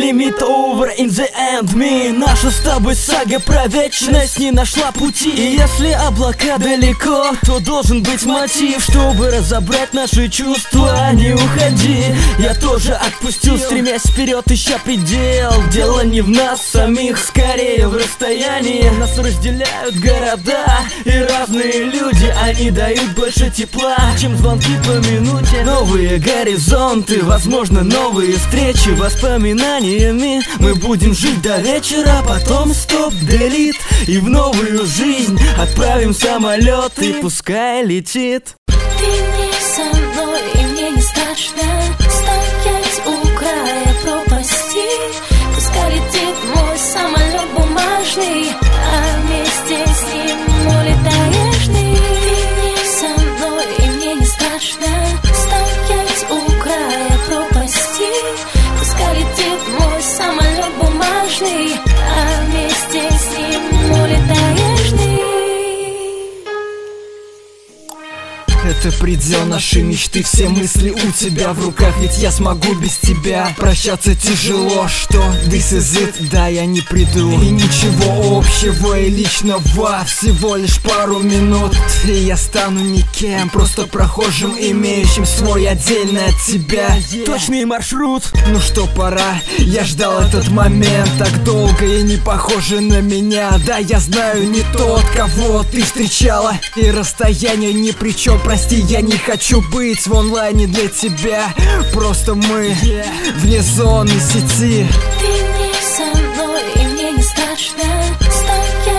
Limit over in the end me. Наша с тобой сага про вечность не нашла пути. И если облака далеко, то должен быть мотив, чтобы разобрать наши чувства. Не уходи, я тоже отпустил, стремясь вперед, ища предел. Дело не в нас самих, скорее в расстоянии. Нас разделяют города и разные люди. Они дают больше тепла, чем звонки по минуте. Новые горизонты, возможно, новые встречи. Воспоминаниями мы будем жить до вечера. Потом стоп, делит, и в новую жизнь отправим самолет, и пускай летит. Ты не со мной, и мне не страшно стоять у края пропасти. Пускай летит мой самолет бумажный, а вместе с ним улетаешь ты. Ты не со мной, и мне не страшно стоять у края пропасти. Пускай летит мой самолет бумажный, а вместе с ним улетаешь ты. Это предел нашей мечты, все мысли у тебя в руках. Ведь я смогу без тебя. Прощаться тяжело, что this is it, да, я не приду. И ничего общего и личного, всего лишь пару минут, и я стану никем, просто прохожим, имеющим свой отдельный от тебя точный маршрут. Ну что, пора, я ждал этот момент так долго, и не похоже на меня. Да, я знаю, не тот, кого ты встречала, и расстояние ни при чем. Прости, я не хочу быть в онлайне для тебя. Просто мы вне зоны сети. Ты не со мной, и мне не страшно стоять